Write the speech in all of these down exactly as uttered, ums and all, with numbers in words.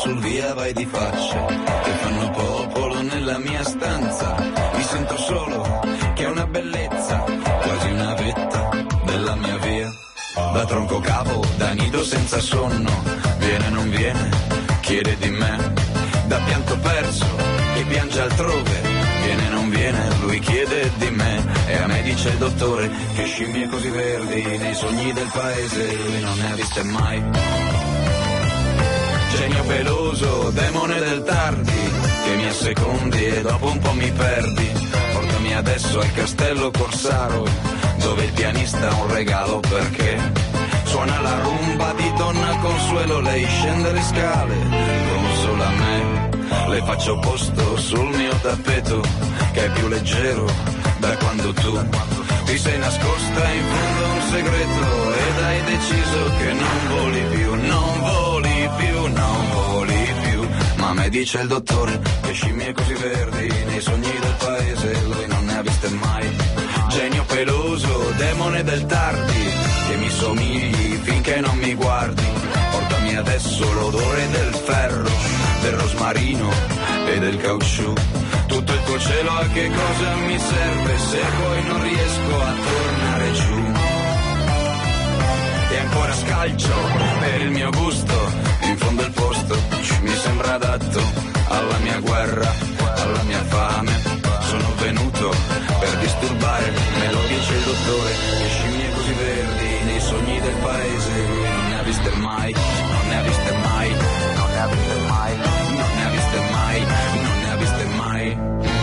sul via vai di faccia che fanno popolo nella mia stanza. Mi sento solo, che è una bellezza, quasi una vetta della mia via. Da tronco capo, da nido senza sonno, viene non viene, chiede di me. Da pianto perso, che piange altrove, viene non viene, lui chiede di me. E a me dice il dottore che scimmie così verdi nei sogni del paese lui non ne ha viste mai. Genio peloso, demone del tardi, che mi assecondi e dopo un po' mi perdi. Portami adesso al castello Corsaro, dove il pianista ha un regalo perché suona la rumba di Donna Consuelo. Lei scende le scale come solo a me, le faccio posto sul mio tappeto che è più leggero da quando tu ti sei nascosta in fondo a un segreto ed hai deciso che non voli più, non voli più, non voli più. Ma me dice il dottore che scimmie così verdi nei sogni del paese lui non ne ha viste mai. Genio peloso, demone del tardi, che mi somigli finché non mi guardi. Portami adesso l'odore del ferro, del rosmarino e del caucciù. Tutto il tuo cielo a che cosa mi serve se poi non riesco a tornare giù. E ancora scalcio per il mio gusto, in fondo il posto mi sembra adatto alla mia guerra, alla mia fame. Sono venuto per disturbare, me lo dice il dottore, che scimmie così verdi nei sogni del paese lui non ne ha viste mai, non ne ha viste mai, non ne ha viste mai, non ne ha viste mai, non ne ha viste mai.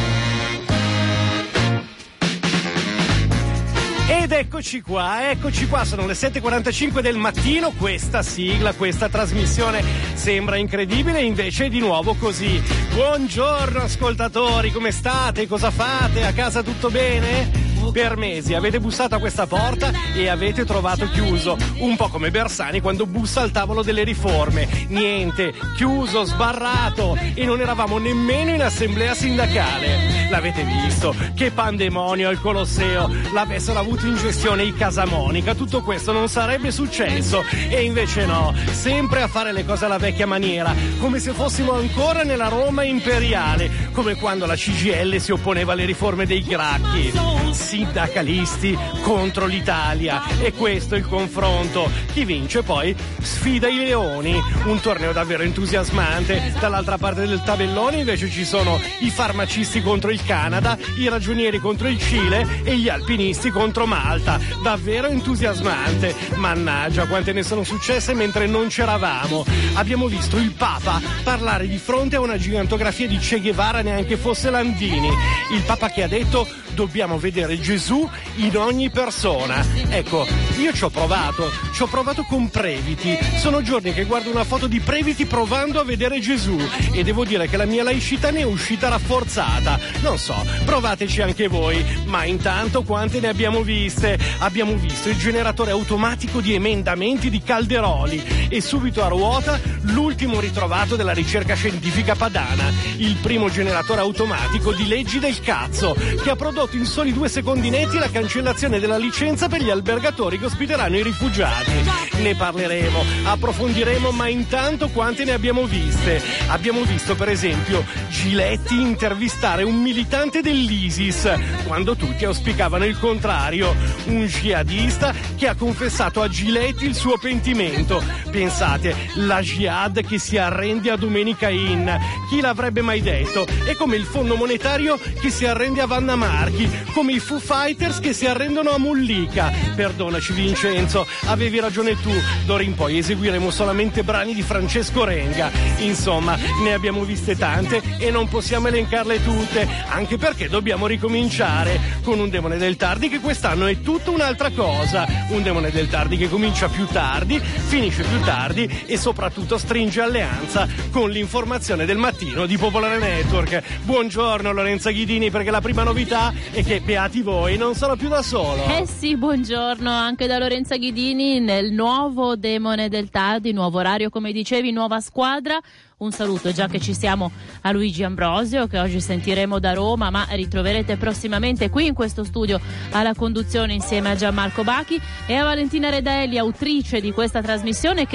Ed eccoci qua, eccoci qua, sono le sette e quarantacinque del mattino, questa sigla, questa trasmissione sembra incredibile, invece è di nuovo così. Buongiorno ascoltatori, come state? Cosa fate? A casa tutto bene? Per mesi avete bussato a questa porta e avete trovato chiuso, un po' come Bersani quando bussa al tavolo delle riforme. Niente, chiuso, sbarrato, e non eravamo nemmeno in assemblea sindacale. L'avete visto? Che pandemonio al Colosseo, l'avessero avuto in gestione i Casamonica, tutto questo non sarebbe successo. E invece no, sempre a fare le cose alla vecchia maniera, come se fossimo ancora nella Roma imperiale, come quando la C G I L si opponeva alle riforme dei Gracchi. Sindacalisti contro l'Italia, e questo è il confronto. Chi vince poi sfida i leoni, un torneo davvero entusiasmante. Dall'altra parte del tabellone invece ci sono i farmacisti contro il Canada, i ragionieri contro il Cile e gli alpinisti contro Malta. Davvero entusiasmante. Mannaggia quante ne sono successe mentre non c'eravamo. Abbiamo visto il Papa parlare di fronte a una gigantografia di Che Guevara, neanche fosse Landini. Il Papa che ha detto: dobbiamo vedere Gesù in ogni persona. Ecco, io ci ho provato, ci ho provato con Previti. Sono giorni che guardo una foto di Previti provando a vedere Gesù e devo dire che la mia laicità ne è uscita rafforzata. Non so, provateci anche voi. Ma intanto quante ne abbiamo viste? Abbiamo visto il generatore automatico di emendamenti di Calderoli e subito a ruota l'ultimo ritrovato della ricerca scientifica padana, il primo generatore automatico di leggi del cazzo, che ha prodotto in soli due secondi netti la cancellazione della licenza per gli albergatori che ospiteranno i rifugiati. Ne parleremo, approfondiremo, ma intanto quante ne abbiamo viste? Abbiamo visto per esempio Giletti intervistare un militante dell'ISIS quando tutti auspicavano il contrario, un jihadista che ha confessato a Giletti il suo pentimento. Pensate, la jihad che si arrende a Domenica In, chi l'avrebbe mai detto? È come il Fondo Monetario che si arrende a Vanna Marchi, come i Foo Fighters che si arrendono a Mollica. Perdonaci Vincenzo, avevi ragione tu, d'ora in poi eseguiremo solamente brani di Francesco Renga. Insomma, ne abbiamo viste tante e non possiamo elencarle tutte, anche perché dobbiamo ricominciare con un Demone del Tardi che quest'anno è tutta un'altra cosa. Un Demone del Tardi che comincia più tardi, finisce più tardi e soprattutto stringe alleanza con l'informazione del mattino di Popolare Network. Buongiorno Lorenza Ghidini, perché la prima novità è che, beati voi, non sono più da solo. Eh sì, buongiorno anche da Lorenza Ghidini nel nuovo Demone del Tardi, nuovo orario come dicevi, nuova squadra. Un saluto, già che ci siamo, a Luigi Ambrosio, che oggi sentiremo da Roma, ma ritroverete prossimamente qui in questo studio alla conduzione insieme a Gianmarco Bachi, e a Valentina Redelli, autrice di questa trasmissione, che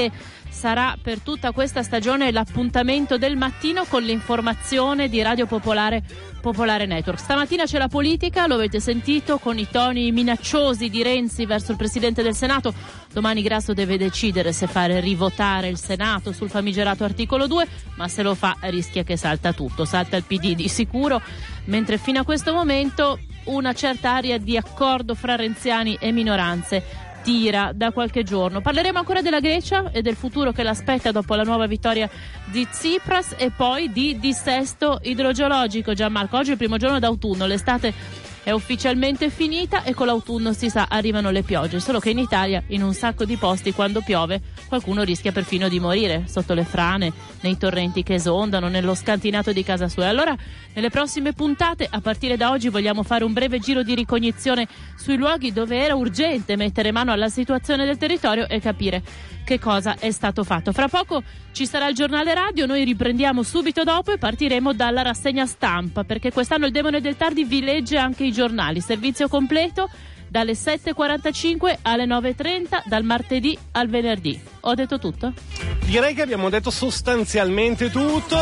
sarà per tutta questa stagione l'appuntamento del mattino con l'informazione di Radio Popolare Popolare Network. Stamattina c'è la politica, lo avete sentito, con i toni minacciosi di Renzi verso il Presidente del Senato. Domani Grasso deve decidere se fare rivotare il Senato sul famigerato articolo due, ma se lo fa rischia che salta tutto, salta il P D di sicuro, mentre fino a questo momento una certa aria di accordo fra renziani e minoranze tira da qualche giorno. Parleremo ancora della Grecia e del futuro che l'aspetta dopo la nuova vittoria di Tsipras e poi di dissesto idrogeologico. Gianmarco, oggi è il primo giorno d'autunno, l'estate è ufficialmente finita e con l'autunno, si sa, arrivano le piogge, solo che in Italia in un sacco di posti quando piove qualcuno rischia perfino di morire sotto le frane, nei torrenti che esondano, nello scantinato di casa sua. Allora nelle prossime puntate, a partire da oggi, vogliamo fare un breve giro di ricognizione sui luoghi dove era urgente mettere mano alla situazione del territorio e capire che cosa è stato fatto. Fra poco ci sarà il giornale radio, noi riprendiamo subito dopo e partiremo dalla rassegna stampa, perché quest'anno il Demone del Tardi vi legge anche i giornali, servizio completo dalle sette e quarantacinque alle nove e trenta, dal martedì al venerdì. Ho detto tutto? Direi che abbiamo detto sostanzialmente tutto.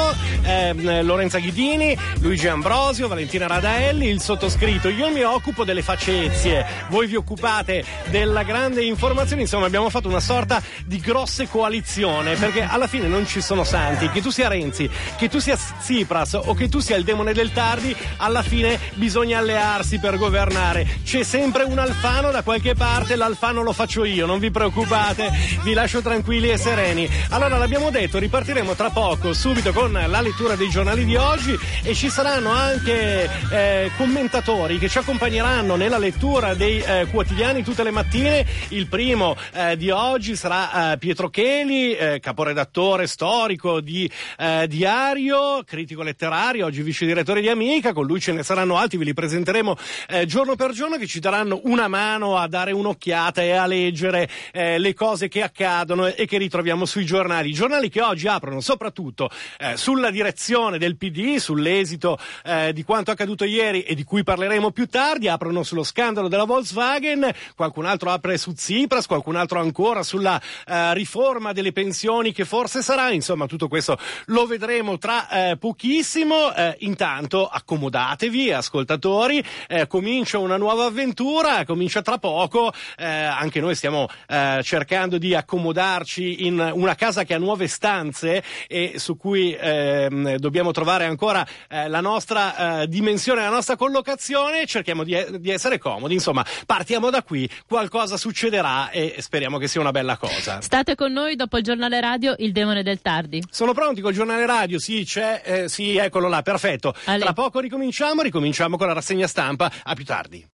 eh, Lorenza Ghidini, Luigi Ambrosio, Valentina Radaelli, il sottoscritto. Io mi occupo delle facezie, voi vi occupate della grande informazione. Insomma, abbiamo fatto una sorta di grosse coalizione, perché alla fine non ci sono santi. Che tu sia Renzi, che tu sia Tsipras o che tu sia il Demone del Tardi, alla fine bisogna allearsi per governare. C'è sempre un Alfano da qualche parte, l'Alfano lo faccio io, non vi preoccupate, vi lascio tranquilli e sereni. Allora, l'abbiamo detto, ripartiremo tra poco subito con la lettura dei giornali di oggi e ci saranno anche eh, commentatori che ci accompagneranno nella lettura dei eh, quotidiani tutte le mattine. Il primo eh, di oggi sarà eh, Pietro Cheli, eh, caporedattore storico di eh, Diario, critico letterario, oggi vice direttore di Amica. Con lui ce ne saranno altri, ve li presenteremo eh, giorno per giorno, che ci daranno una mano a dare un'occhiata e a leggere eh, le cose che accadono e che ritroviamo sui giornali. Giornali che oggi aprono soprattutto eh, sulla direzione del P D, sull'esito eh, di quanto accaduto ieri e di cui parleremo più tardi. Aprono sullo scandalo della Volkswagen, qualcun altro apre su Tsipras, qualcun altro ancora sulla eh, riforma delle pensioni che forse sarà. Insomma, tutto questo lo vedremo tra eh, pochissimo. Eh, intanto accomodatevi, ascoltatori, eh, comincia una nuova avventura, comincia tra poco. Eh, anche noi stiamo eh, cercando di accomodarci in una casa che ha nuove stanze e su cui eh, dobbiamo trovare ancora eh, la nostra eh, dimensione, la nostra collocazione. Cerchiamo di, di essere comodi. Insomma, partiamo da qui, qualcosa succederà e speriamo che sia una bella cosa. State con noi dopo il giornale radio, il Demone del Tardi. Sono pronti col giornale radio? Sì, c'è, eh, sì, eccolo là, perfetto. Ale. Tra poco ricominciamo, ricominciamo con la rassegna stampa. A più tardi.